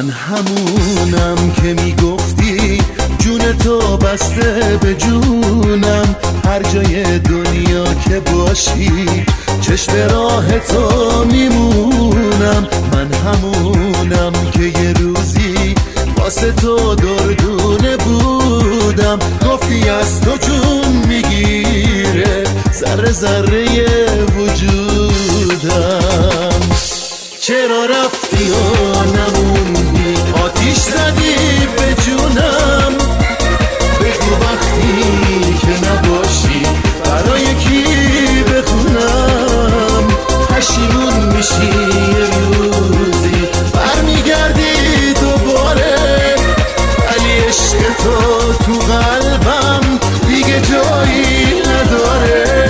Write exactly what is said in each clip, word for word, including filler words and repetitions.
من همونم که میگفتی جون تو بسته به جونم، هر جای دنیا که باشی چشم راه تو میمونم. من همونم که یه روزی واسه تو دردونه بودم، گفتی از تو جون میگیره ذره ذره وجودم. چرا رفتی و نموندی، آتیش زدی به جونم، بگو وقتی که نباشی برای کی بخونم. پشیمون میشی یه روزی برمیگردی دوباره، ولی عشق تو تو قلبم دیگه جایی نداره.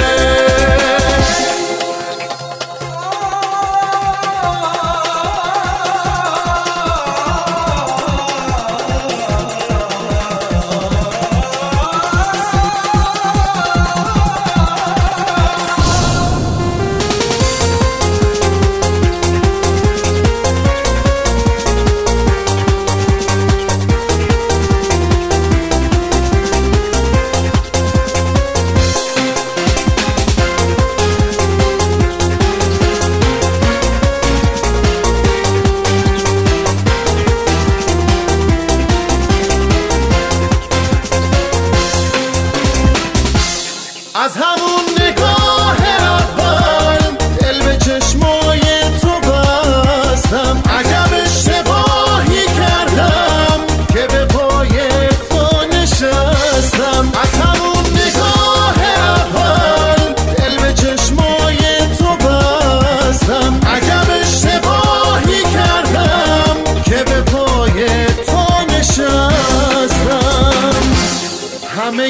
از همون نگاه اول دل به چشمای تو بستم، عجب اشتباهی کردم که به پای تو نشستم. از همون نگاه اول دل به چشمای تو بستم، عجب اشتباهی کردم که به پای تو نشستم. همه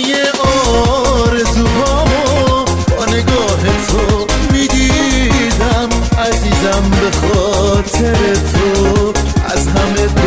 آرزوهامو با نگاه تو میدیدم عزیزم، به خاطر تو از همه